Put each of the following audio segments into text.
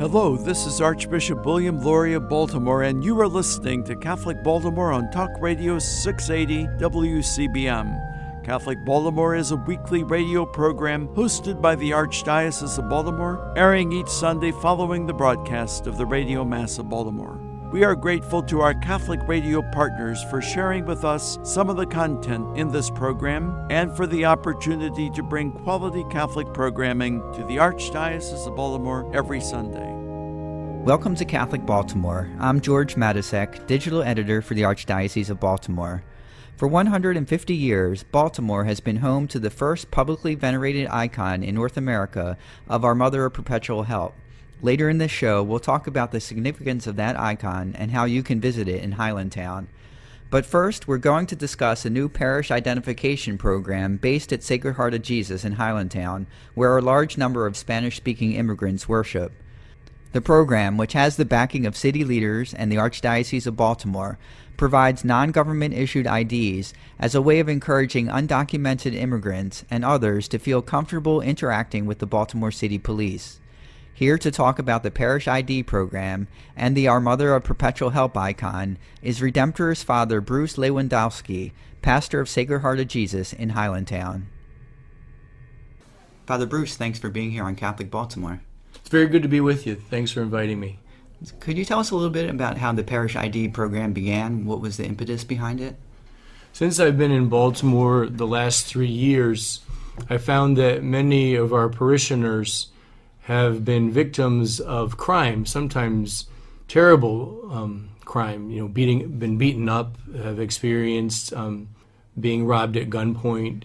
Hello, this is Archbishop William Lori of Baltimore, and you are listening to Catholic Baltimore on Talk Radio 680 WCBM. Catholic Baltimore is a weekly radio program hosted by the Archdiocese of Baltimore, airing each Sunday following the broadcast of the Radio Mass of Baltimore. We are grateful to our Catholic radio partners for sharing with us some of the content in this program and for the opportunity to bring quality Catholic programming to the Archdiocese of Baltimore every Sunday. Welcome to Catholic Baltimore. I'm George Matysek, digital editor for the Archdiocese of Baltimore. For 150 years, Baltimore has been home to the first publicly venerated icon in North America of our Mother of Perpetual Help. Later in this show, we'll talk about the significance of that icon and how you can visit it in Highlandtown. But first, we're going to discuss a new parish identification program based at Sacred Heart of Jesus in Highlandtown, where a large number of Spanish-speaking immigrants worship. The program, which has the backing of city leaders and the Archdiocese of Baltimore, provides non-government-issued IDs as a way of encouraging undocumented immigrants and others to feel comfortable interacting with the Baltimore City Police. Here to talk about the Parish ID program and the Our Mother of Perpetual Help icon is Redemptorist Father Bruce Lewandowski, pastor of Sacred Heart of Jesus in Highlandtown. Father Bruce, thanks for being here on Catholic Baltimore. It's very good to be with you. Thanks for inviting me. Could you tell us a little bit about how the Parish ID program began? What was the impetus behind it? Since I've been in Baltimore the last 3 years, I found that many of our parishioners have been victims of crime, sometimes terrible crime, been beaten up, have experienced being robbed at gunpoint.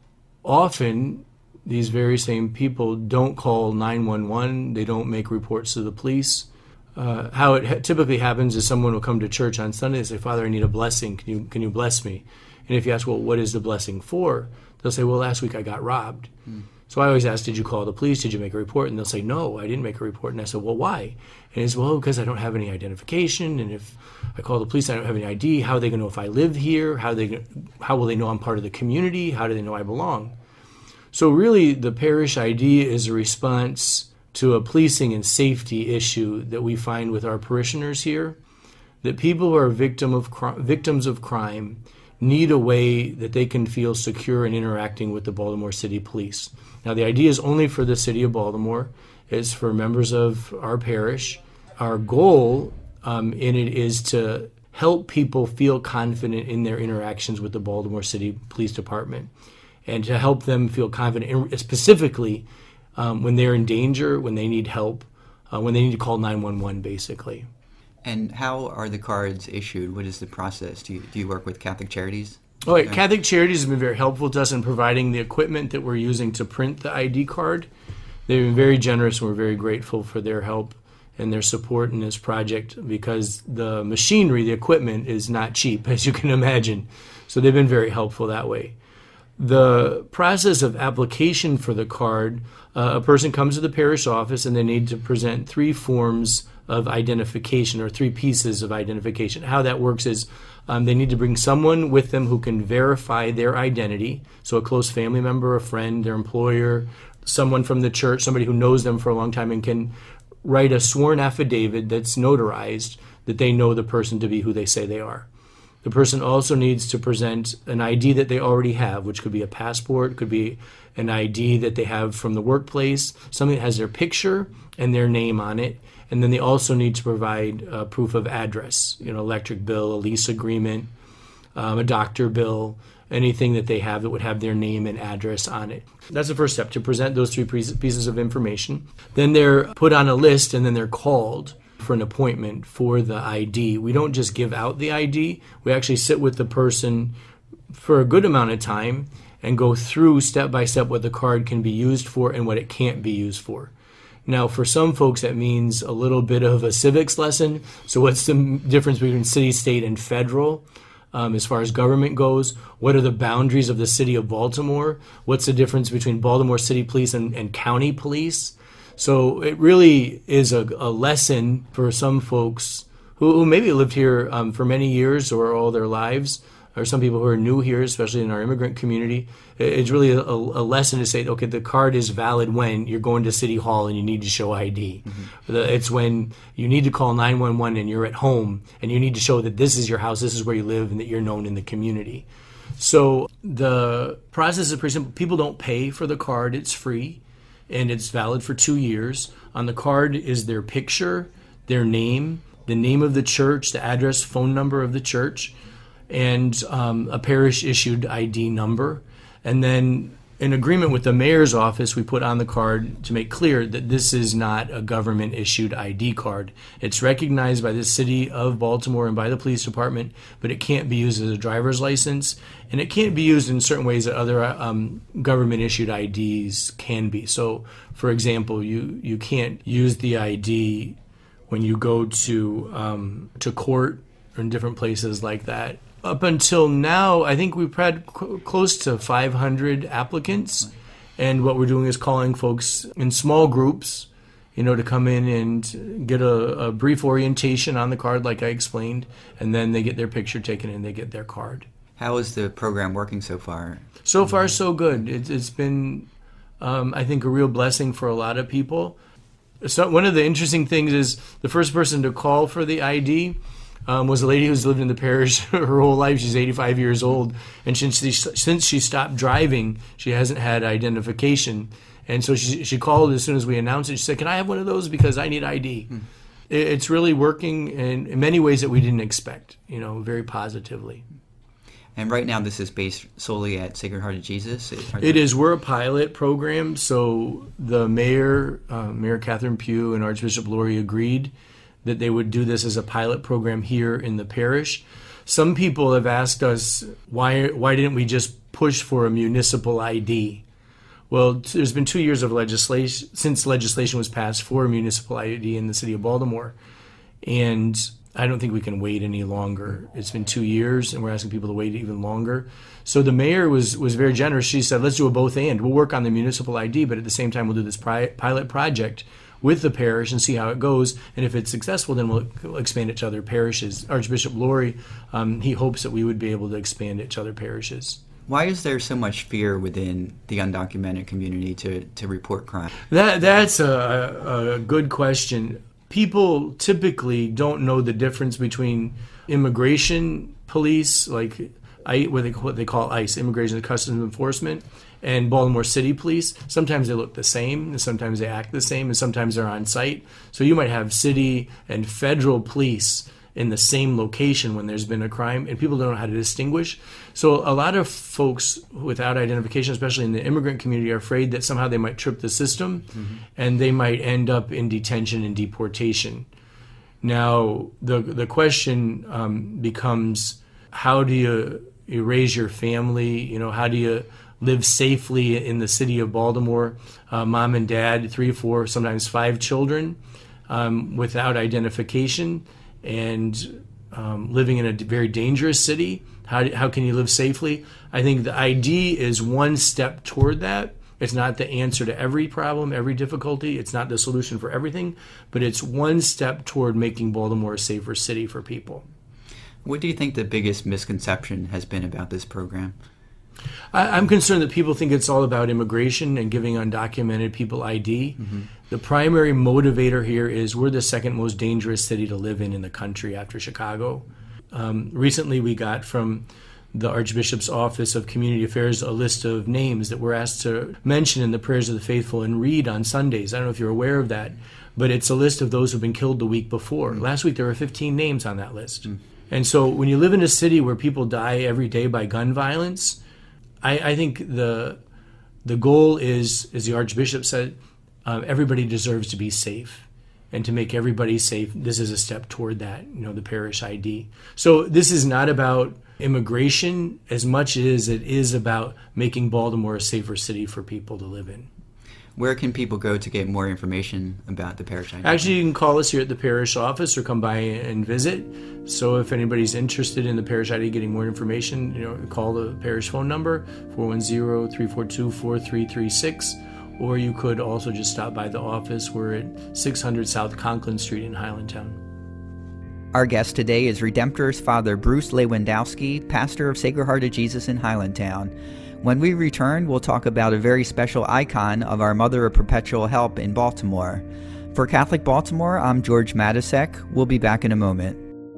Often, these very same people don't call 911, they don't make reports to the police. How it typically happens is someone will come to church on Sunday and say, "Father, I need a blessing, can you bless me?" And if you ask, well, what is the blessing for? They'll say, well, last week I got robbed. So I always ask, did you call the police? Did you make a report? And they'll say, no, I didn't make a report. And I said, well, why? And it's, well, because I don't have any identification. And if I call the police, I don't have any ID. How are they going to know if I live here? How will they know I'm part of the community? How do they know I belong? So really, the parish ID is a response to a policing and safety issue that we find with our parishioners here, that people who are victims of crime need a way that they can feel secure in interacting with the Baltimore City Police. Now, the idea is only for the city of Baltimore. It's for members of our parish. Our goal in it is to help people feel confident in their interactions with the Baltimore City Police Department and to help them feel confident, specifically when they're in danger, when they need help, when they need to call 911, basically. And how are the cards issued? What is the process? Do you work with Catholic Charities? Oh, right. Catholic Charities has been very helpful to us in providing the equipment that we're using to print the ID card. They've been very generous, and we're very grateful for their help and their support in this project because the machinery, the equipment, is not cheap, as you can imagine. So they've been very helpful that way. The process of application for the card, a person comes to the parish office and they need to present 3 forms of identification or 3 pieces of identification. How that works is they need to bring someone with them who can verify their identity, so a close family member, a friend, their employer, someone from the church, somebody who knows them for a long time and can write a sworn affidavit that's notarized that they know the person to be who they say they are. The person also needs to present an ID that they already have, which could be a passport, could be an ID that they have from the workplace, something that has their picture and their name on it. And then they also need to provide proof of address, electric bill, a lease agreement, a doctor bill, anything that they have that would have their name and address on it. That's the first step, to present those 3 pieces of information. Then they're put on a list and then they're called for an appointment for the ID. We don't just give out the ID. We actually sit with the person for a good amount of time and go through step by step what the card can be used for and what it can't be used for. Now, for some folks, that means a little bit of a civics lesson. So what's the difference between city, state, and federal as far as government goes? What are the boundaries of the city of Baltimore? What's the difference between Baltimore City Police and county police? So it really is a lesson for some folks who maybe lived here for many years or all their lives, or some people who are new here, especially in our immigrant community, it's really a lesson to say, okay, the card is valid when you're going to City Hall and you need to show ID. Mm-hmm. It's when you need to call 911 and you're at home and you need to show that this is your house, this is where you live, and that you're known in the community. So the process is pretty simple. People don't pay for the card. It's free, and it's valid for 2 years. On the card is their picture, their name, the name of the church, the address, phone number of the church, and a parish-issued ID number. And then in agreement with the mayor's office, we put on the card to make clear that this is not a government-issued ID card. It's recognized by the city of Baltimore and by the police department, but it can't be used as a driver's license, and it can't be used in certain ways that other government-issued IDs can be. So, for example, you can't use the ID when you go to court or in different places like that. Up until now, I think we've had close to 500 applicants, and what we're doing is calling folks in small groups, to come in and get a brief orientation on the card, like I explained, and then they get their picture taken and they get their card. How is the program working so far? So far, so good. It's been, I think, a real blessing for a lot of people. So one of the interesting things is the first person to call for the ID was a lady who's lived in the parish her whole life. She's 85 years old, and since she stopped driving, she hasn't had identification. And so she called as soon as we announced it. She said, "Can I have one of those because I need ID?" It's really working in many ways that we didn't expect, very positively. And right now this is based solely at Sacred Heart of Jesus? It is. We're a pilot program, so the mayor, Mayor Catherine Pugh, and Archbishop Laurie agreed that they would do this as a pilot program here in the parish. Some people have asked us, why didn't we just push for a municipal ID? Well, there's been 2 years of legislation since legislation was passed for a municipal ID in the city of Baltimore, and I don't think we can wait any longer. It's been 2 years, and we're asking people to wait even longer. So the mayor was very generous. She said, let's do a both and. We'll work on the municipal ID, but at the same time we'll do this pilot project with the parish and see how it goes. And if it's successful, then we'll expand it to other parishes. Archbishop Laurie, he hopes that we would be able to expand it to other parishes. Why is there so much fear within the undocumented community to report crime? That's a good question. People typically don't know the difference between immigration police, like what they call ICE, Immigration and Customs Enforcement, and Baltimore City Police. Sometimes they look the same, and sometimes they act the same, and sometimes they're on site. So you might have city and federal police in the same location when there's been a crime, and people don't know how to distinguish. So a lot of folks without identification, especially in the immigrant community, are afraid that somehow they might trip the system, and they might end up in detention and deportation. Now, the question becomes, how do you raise your family? How do you live safely in the city of Baltimore? Mom and dad, 3, 4, sometimes 5 children without identification, and living in a very dangerous city. How can you live safely? I think the ID is one step toward that. It's not the answer to every problem, every difficulty. It's not the solution for everything, but it's one step toward making Baltimore a safer city for people. What do you think the biggest misconception has been about this program? I'm concerned that people think it's all about immigration and giving undocumented people ID. The primary motivator here is we're the second most dangerous city to live in the country after Chicago. Recently we got from the Archbishop's Office of Community Affairs a list of names that we're asked to mention in the prayers of the faithful and read on Sundays. I don't know if you're aware of that, but it's a list of those who've been killed the week before. Last week there were 15 names on that list. And so when you live in a city where people die every day by gun violence, I think the goal is, as the Archbishop said, everybody deserves to be safe. And to make everybody safe, this is a step toward that, the parish ID. So this is not about immigration as much as it is about making Baltimore a safer city for people to live in. Where can people go to get more information about the parish ID? Actually, you can call us here at the parish office or come by and visit. So if anybody's interested in the parish ID, getting more information, call the parish phone number, 410-342-4336. Or you could also just stop by the office. We're at 600 South Conklin Street in Highlandtown. Our guest today is Redemptorist Father Bruce Lewandowski, pastor of Sacred Heart of Jesus in Highlandtown. When we return, we'll talk about a very special icon of our Mother of Perpetual Help in Baltimore. For Catholic Baltimore, I'm George Matisek. We'll be back in a moment.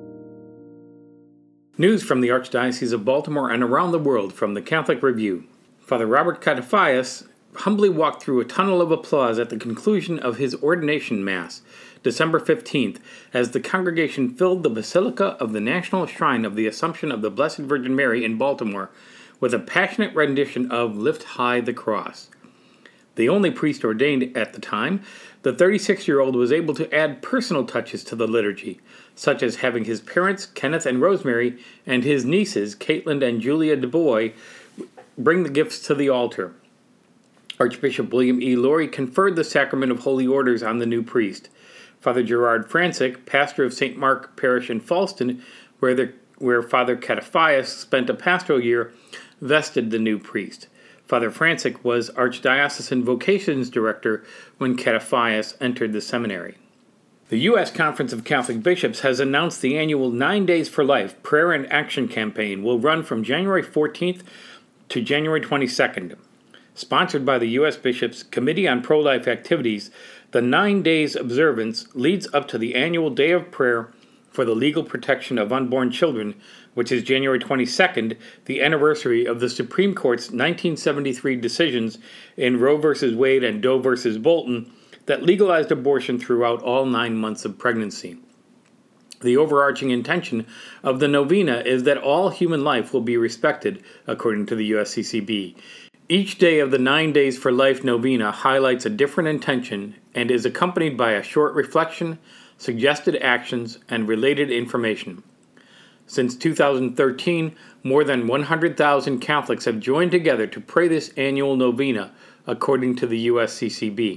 News from the Archdiocese of Baltimore and around the world from the Catholic Review. Father Robert Catafias humbly walked through a tunnel of applause at the conclusion of his ordination Mass, December 15th, as the congregation filled the Basilica of the National Shrine of the Assumption of the Blessed Virgin Mary in Baltimore with a passionate rendition of Lift High the Cross. The only priest ordained at the time, the 36-year-old was able to add personal touches to the liturgy, such as having his parents, Kenneth and Rosemary, and his nieces, Caitlin and Julia DuBois, bring the gifts to the altar. Archbishop William E. Laurie conferred the sacrament of holy orders on the new priest. Father Gerard Francic, pastor of St. Mark Parish in Falston, where Father Catafias spent a pastoral year, vested the new priest. Father Francic was Archdiocesan Vocations Director when Catafias entered the seminary. The U.S. Conference of Catholic Bishops has announced the annual 9 Days for Life Prayer and Action campaign will run from January 14th to January 22nd. Sponsored by the U.S. Bishops' Committee on Pro-Life Activities, the 9 days observance leads up to the annual Day of Prayer for the Legal Protection of Unborn Children, which is January 22nd, the anniversary of the Supreme Court's 1973 decisions in Roe v. Wade and Doe v. Bolton that legalized abortion throughout all 9 months of pregnancy. The overarching intention of the novena is that all human life will be respected, according to the USCCB. Each day of the 9 Days for Life novena highlights a different intention and is accompanied by a short reflection, suggested actions, and related information. Since 2013, more than 100,000 Catholics have joined together to pray this annual novena, according to the USCCB.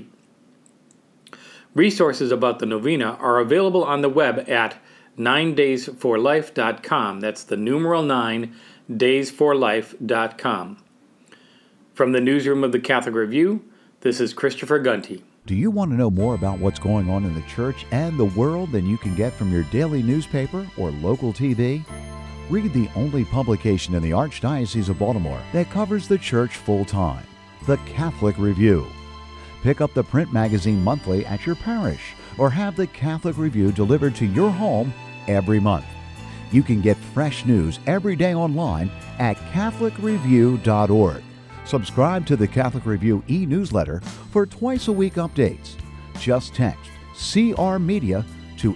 Resources about the novena are available on the web at 9daysforlife.com. That's the numeral 9, daysforlife.com. From the newsroom of the Catholic Review, this is Christopher Gunty. Do you want to know more about what's going on in the church and the world than you can get from your daily newspaper or local TV? Read the only publication in the Archdiocese of Baltimore that covers the church full-time, the Catholic Review. Pick up the print magazine monthly at your parish or have the Catholic Review delivered to your home every month. You can get fresh news every day online at catholicreview.org. Subscribe to the Catholic Review e-newsletter for twice-a-week updates. Just text CR Media to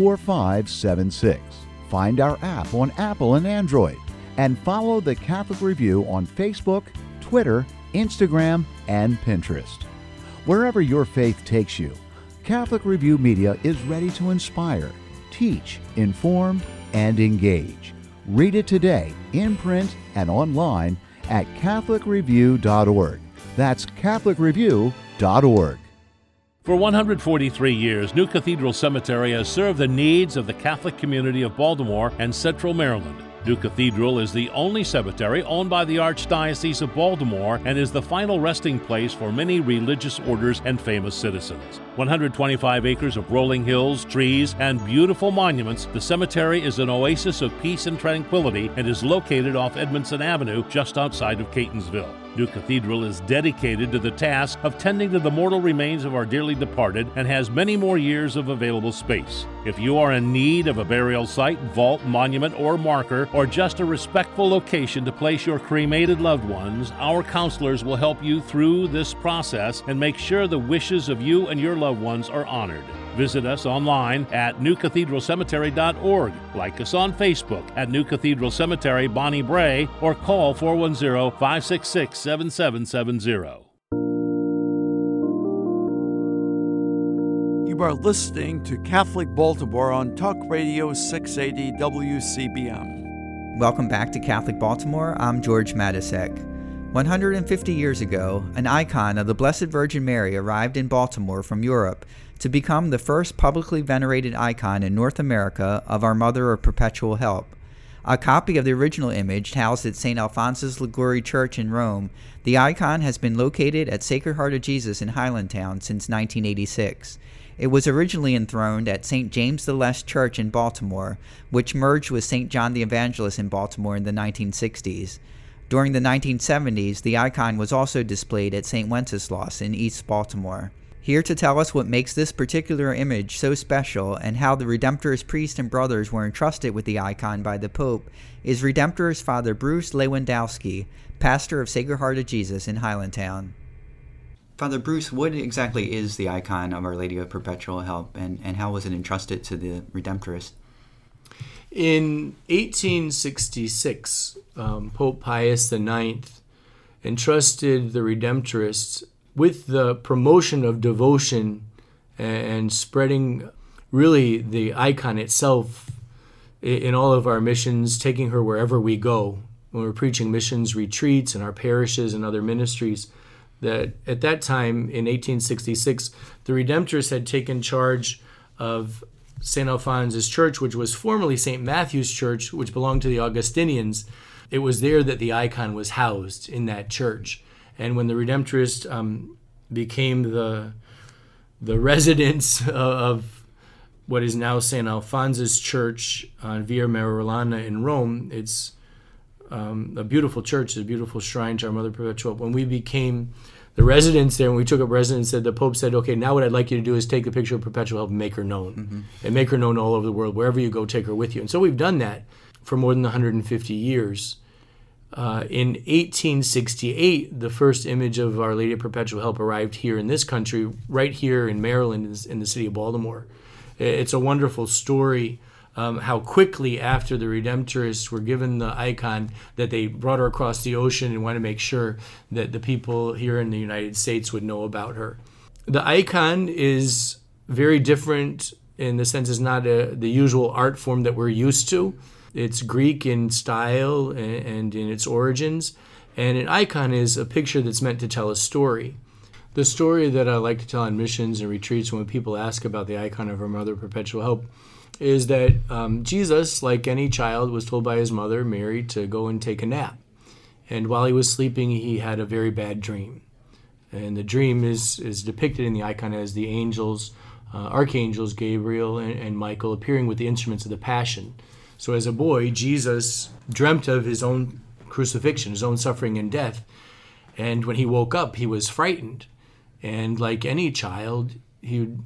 84576. Find our app on Apple and Android, and follow the Catholic Review on Facebook, Twitter, Instagram, and Pinterest. Wherever your faith takes you, Catholic Review Media is ready to inspire, teach, inform, and engage. Read it today, in print and online, at catholicreview.org. That's catholicreview.org. For 143 years, New Cathedral Cemetery has served the needs of the Catholic community of Baltimore and Central Maryland. New Cathedral is the only cemetery owned by the Archdiocese of Baltimore and is the final resting place for many religious orders and famous citizens. 125 acres of rolling hills, trees, and beautiful monuments, the cemetery is an oasis of peace and tranquility and is located off Edmondson Avenue just outside of Catonsville. New Cathedral is dedicated to the task of tending to the mortal remains of our dearly departed and has many more years of available space. If you are in need of a burial site, vault, monument, or marker, or just a respectful location to place your cremated loved ones, our counselors will help you through this process and make sure the wishes of you and your loved ones are honored. Visit us online at newcathedralcemetery.org. Like us on Facebook at New Cathedral Cemetery, Bonnie Bray, or call 410-566-7770. You are listening to Catholic Baltimore on Talk Radio 680 WCBM. Welcome back to Catholic Baltimore. I'm George Matisek. 150 years ago, an icon of the Blessed Virgin Mary arrived in Baltimore from Europe to become the first publicly venerated icon in North America of our Mother of Perpetual Help. A copy of the original image housed at St. Alphonsus Liguori Church in Rome, the icon has been located at Sacred Heart of Jesus in Highlandtown since 1986. It was originally enthroned at St. James the Less Church in Baltimore, which merged with St. John the Evangelist in Baltimore in the 1960s. During the 1970s, the icon was also displayed at St. Wenceslaus in East Baltimore. Here to tell us what makes this particular image so special and how the Redemptorist priests and brothers were entrusted with the icon by the Pope is Redemptorist Father Bruce Lewandowski, pastor of Sacred Heart of Jesus in Highlandtown. Father Bruce, what exactly is the icon of Our Lady of Perpetual Help, and how was it entrusted to the Redemptorists? In 1866, Pope Pius IX entrusted the Redemptorists with the promotion of devotion and spreading really the icon itself in all of our missions, taking her wherever we go. When we're preaching missions retreats in our parishes and other ministries, that at that time in 1866, the Redemptorists had taken charge of St. Alphonsus Church, which was formerly St. Matthew's Church, which belonged to the Augustinians. It was there that the icon was housed, in that church. And when the Redemptorists became the residence of what is now St. Alphonsus Church on Via Merulana in Rome, it's a beautiful church, a beautiful shrine to our Mother Perpetual. When we became the residents there, when we took up residence, the Pope said, okay, now what I'd like you to do is take a picture of Perpetual Help and make her known. And make her known all over the world. Wherever you go, take her with you. And so we've done that for more than 150 years. In 1868, the first image of Our Lady of Perpetual Help arrived here in this country, right here in Maryland, in the city of Baltimore. It's a wonderful story. How quickly after the Redemptorists were given the icon that they brought her across the ocean and wanted to make sure that the people here in the United States would know about her. The icon is very different in the sense it's not the usual art form that we're used to. It's Greek in style and in its origins. And an icon is a picture that's meant to tell a story. The story that I like to tell on missions and retreats when people ask about the icon of Our Mother Perpetual Help is that Jesus, like any child, was told by his mother, Mary, to go and take a nap. And while he was sleeping, he had a very bad dream. And the dream is depicted in the icon as the angels, archangels, Gabriel and Michael, appearing with the instruments of the Passion. So as a boy, Jesus dreamt of his own crucifixion, his own suffering and death. And when he woke up, he was frightened. And like any child, he would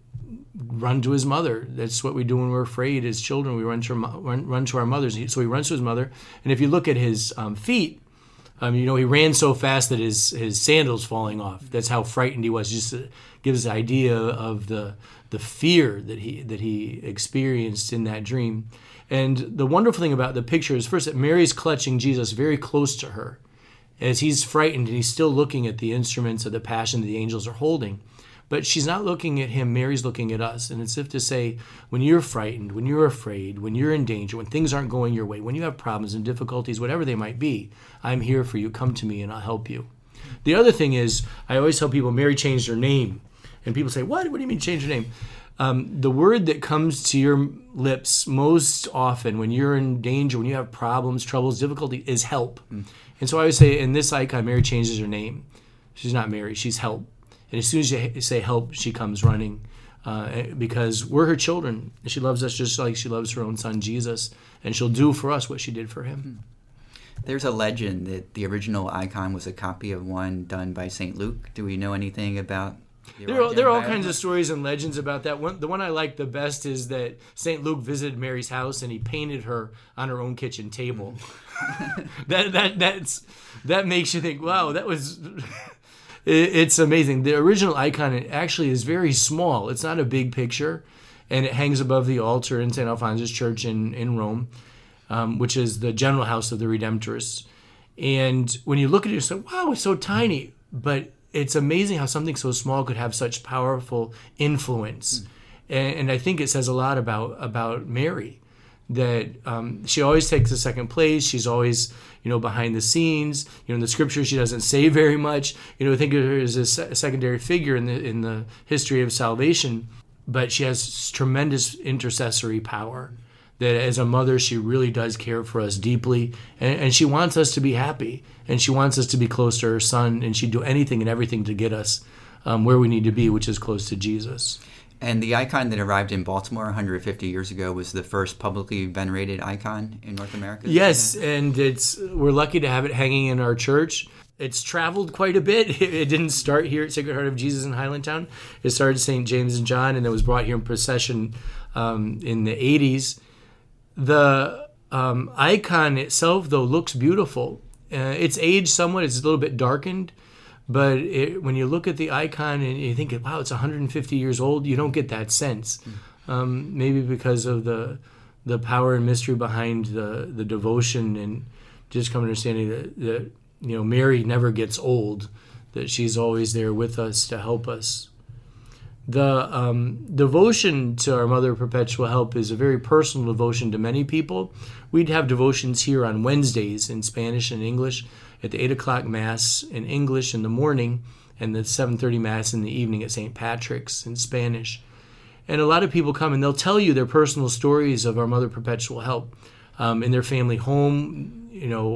run to his mother. That's what we do when we're afraid as children. We run to our mothers. So he runs to his mother. And if you look at his feet, he ran so fast that his sandals falling off. That's how frightened he was. Just to give us an idea of the fear that he experienced in that dream. And the wonderful thing about the picture is first that Mary's clutching Jesus very close to her as he's frightened and he's still looking at the instruments of the Passion that the angels are holding. But she's not looking at him, Mary's looking at us. And it's as if to say, when you're frightened, when you're afraid, when you're in danger, when things aren't going your way, when you have problems and difficulties, whatever they might be, I'm here for you. Come to me and I'll help you. The other thing is, I always tell people, Mary changed her name. And people say, what? What do you mean change your name? The word that comes to your lips most often when you're in danger, when you have problems, troubles, difficulty, is help. And so I always say, in this icon, Mary changes her name. She's not Mary, she's help. And as soon as you say help, she comes running because we're her children. And she loves us just like she loves her own son, Jesus. And she'll do for us what she did for him. There's a legend that the original icon was a copy of one done by St. Luke. Do we know anything about There are all kinds of stories and legends about that. The one I like the best is that St. Luke visited Mary's house and he painted her on her own kitchen table. That makes you think, wow, that was... It's amazing. The original icon actually is very small. It's not a big picture, and it hangs above the altar in St. Alphonsus Church in Rome, which is the general house of the Redemptorists. And when you look at it, you say, wow, it's so tiny. But it's amazing how something so small could have such powerful influence. And I think it says a lot about Mary, that she always takes the second place. She's always, behind the scenes. In the scripture, she doesn't say very much. Think of her as a secondary figure in the history of salvation, but she has tremendous intercessory power. That as a mother, she really does care for us deeply, and she wants us to be happy, and she wants us to be close to her son, and she'd do anything and everything to get us where we need to be, which is close to Jesus. And the icon that arrived in Baltimore 150 years ago was the first publicly venerated icon in North America? Yes, and we're lucky to have it hanging in our church. It's traveled quite a bit. It didn't start here at Sacred Heart of Jesus in Highlandtown. It started St. James and John, and it was brought here in procession in the 80s. The icon itself, though, looks beautiful. It's aged somewhat. It's a little bit darkened. But when you look at the icon and you think, wow, it's 150 years old, you don't get that sense. Maybe because of the power and mystery behind the devotion, and just come understanding that Mary never gets old, that she's always there with us to help us. The devotion to our Mother of Perpetual Help is a very personal devotion to many people. We'd have devotions here on Wednesdays in Spanish and English, at the 8 o'clock Mass in English in the morning, and the 7:30 Mass in the evening at St. Patrick's in Spanish. And a lot of people come and they'll tell you their personal stories of our Mother of Perpetual Help in their family home,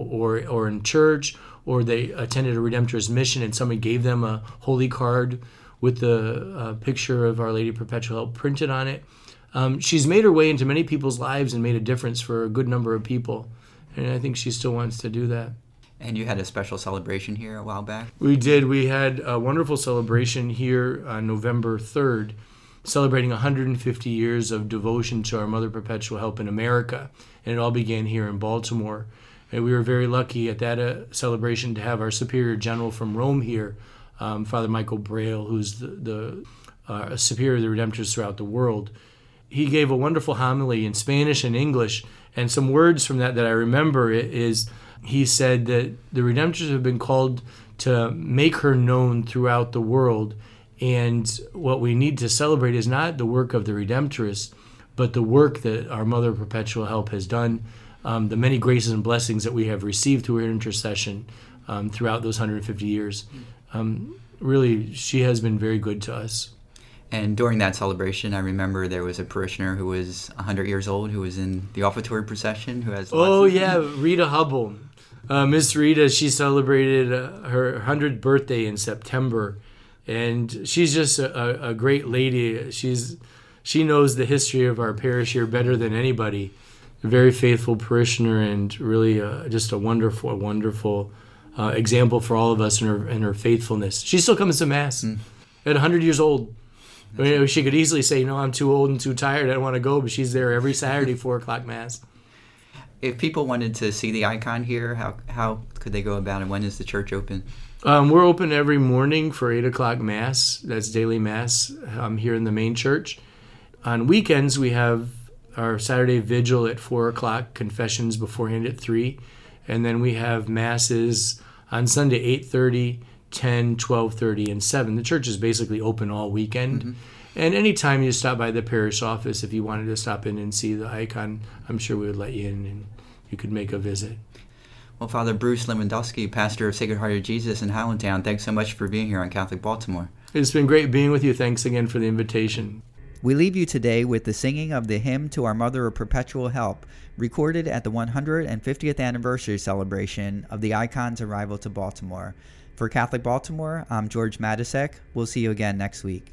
or in church, or they attended a Redemptorist mission and somebody gave them a holy card with the picture of Our Lady of Perpetual Help printed on it. She's made her way into many people's lives and made a difference for a good number of people. And I think she still wants to do that. And you had a special celebration here a while back? We did. We had a wonderful celebration here on November 3rd, celebrating 150 years of devotion to our Mother Perpetual Help in America. And it all began here in Baltimore. And we were very lucky at that celebration to have our Superior General from Rome here, Father Michael Braille, who's the Superior of the Redemptorists throughout the world. He gave a wonderful homily in Spanish and English, and some words from that I remember is he said that the Redemptorists have been called to make her known throughout the world, and what we need to celebrate is not the work of the Redemptorists, but the work that our Mother of Perpetual Help has done, the many graces and blessings that we have received through her intercession throughout those 150 years. Really, she has been very good to us. And during that celebration, I remember there was a parishioner who was 100 years old who was in the offertory procession who has Rita Hubble. Miss Rita, she celebrated her 100th birthday in September, and she's just a great lady. She knows the history of our parish here better than anybody. A very faithful parishioner, and really just a wonderful example for all of us in her faithfulness. She still comes to Mass at 100 years old. I mean, she could easily say, I'm too old and too tired, I don't want to go, but she's there every Saturday, 4 o'clock Mass. If people wanted to see the icon here, how could they go about it? When is the church open? We're open every morning for 8 o'clock Mass. That's daily Mass here in the main church. On weekends, we have our Saturday vigil at 4 o'clock, confessions beforehand at 3. And then we have Masses on Sunday, 8:30, 10, 12:30, and 7. The church is basically open all weekend. Mm-hmm. And anytime you stop by the parish office, if you wanted to stop in and see the icon, I'm sure we would let you in and you could make a visit. Well, Father Bruce Lewandowski, pastor of Sacred Heart of Jesus in Highlandtown, thanks so much for being here on Catholic Baltimore. It's been great being with you. Thanks again for the invitation. We leave you today with the singing of the hymn to our Mother of Perpetual Help, recorded at the 150th anniversary celebration of the icon's arrival to Baltimore. For Catholic Baltimore, I'm George Matysek. We'll see you again next week.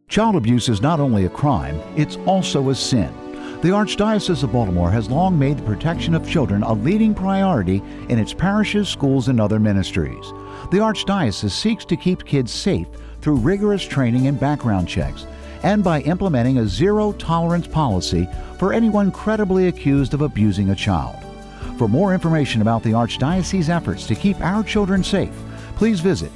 Child abuse is not only a crime, it's also a sin. The Archdiocese of Baltimore has long made the protection of children a leading priority in its parishes, schools, and other ministries. The Archdiocese seeks to keep kids safe through rigorous training and background checks, and by implementing a zero-tolerance policy for anyone credibly accused of abusing a child. For more information about the Archdiocese's efforts to keep our children safe, please visit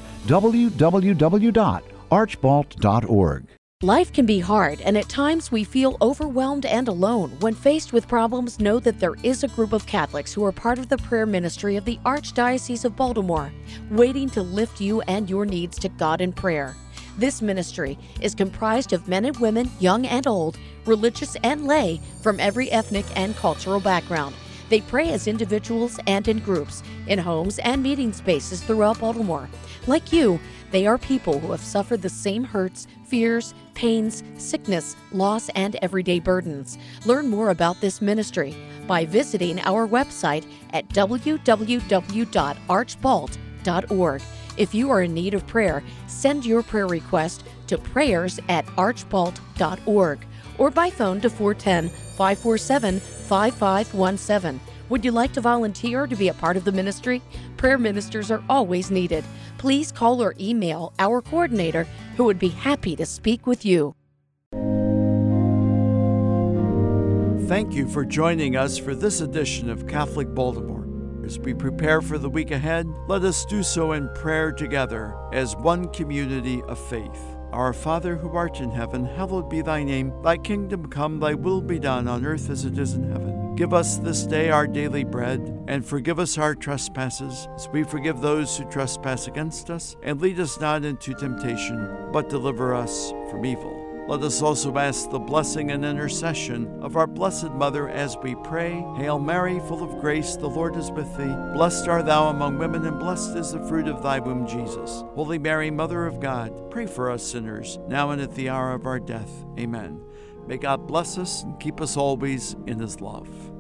www.archbalt.org. Life can be hard, and at times we feel overwhelmed and alone. When faced with problems, know that there is a group of Catholics who are part of the prayer ministry of the Archdiocese of Baltimore, waiting to lift you and your needs to God in prayer. This ministry is comprised of men and women, young and old, religious and lay, from every ethnic and cultural background. They pray as individuals and in groups, in homes and meeting spaces throughout Baltimore. Like you, they are people who have suffered the same hurts, fears, pains, sickness, loss, and everyday burdens. Learn more about this ministry by visiting our website at www.archbalt.org. If you are in need of prayer, send your prayer request to prayers@archbalt.org or by phone to 410-547-5517. Would you like to volunteer to be a part of the ministry? Prayer ministers are always needed. Please call or email our coordinator, who would be happy to speak with you. Thank you for joining us for this edition of Catholic Baltimore. As we prepare for the week ahead, let us do so in prayer together as one community of faith. Our Father who art in heaven, hallowed be thy name. Thy kingdom come, thy will be done on earth as it is in heaven. Give us this day our daily bread, and forgive us our trespasses, as we forgive those who trespass against us. And lead us not into temptation, but deliver us from evil. Let us also ask the blessing and intercession of our Blessed Mother as we pray. Hail Mary, full of grace, the Lord is with thee. Blessed art thou among women, and blessed is the fruit of thy womb, Jesus. Holy Mary, Mother of God, pray for us sinners, now and at the hour of our death. Amen. May God bless us and keep us always in his love.